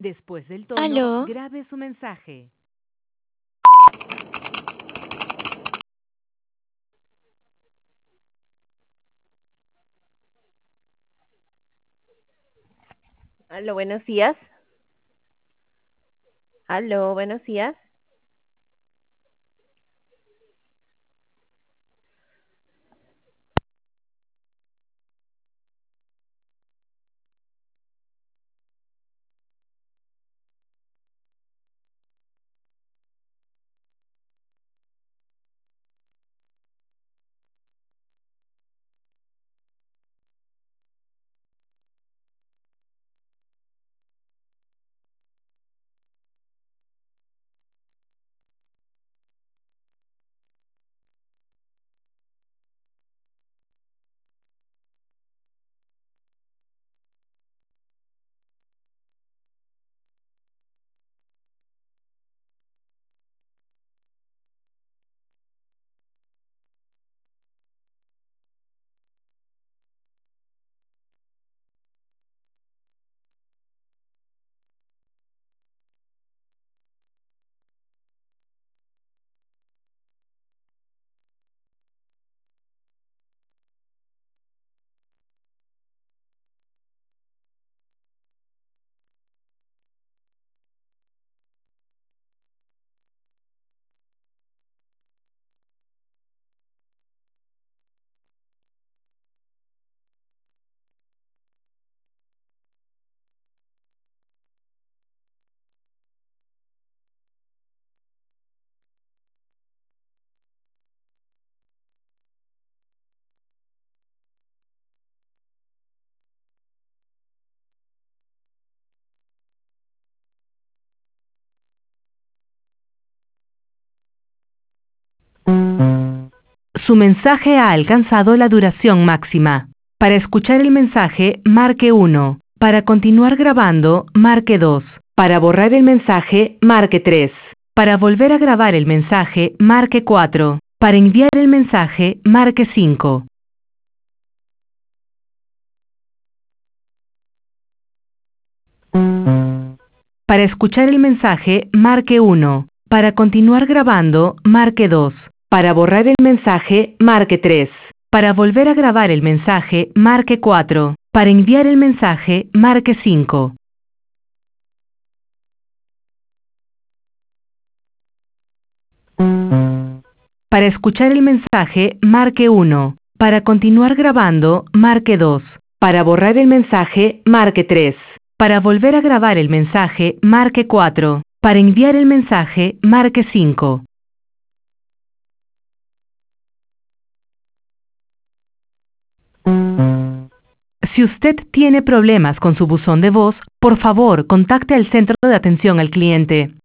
Después del tono, Aló. grabe su mensaje. Aló, buenos días. Aló, buenos días. Su mensaje ha alcanzado la duración máxima. Para escuchar el mensaje, marque 1. Para continuar grabando, marque 2. Para borrar el mensaje, marque 3. Para volver a grabar el mensaje, marque 4. Para enviar el mensaje, marque 5. Para escuchar el mensaje, marque 1. Para continuar grabando, marque 2. Para borrar el mensaje, marque 3. Para volver a grabar el mensaje, marque 4. Para enviar el mensaje, marque 5. Para escuchar el mensaje, marque 1. Para continuar grabando, marque 2. Para borrar el mensaje, marque 3. Para volver a grabar el mensaje, marque 4. Para enviar el mensaje, marque 5. Si usted tiene problemas con su buzón de voz, por favor, contacte al centro de atención al cliente.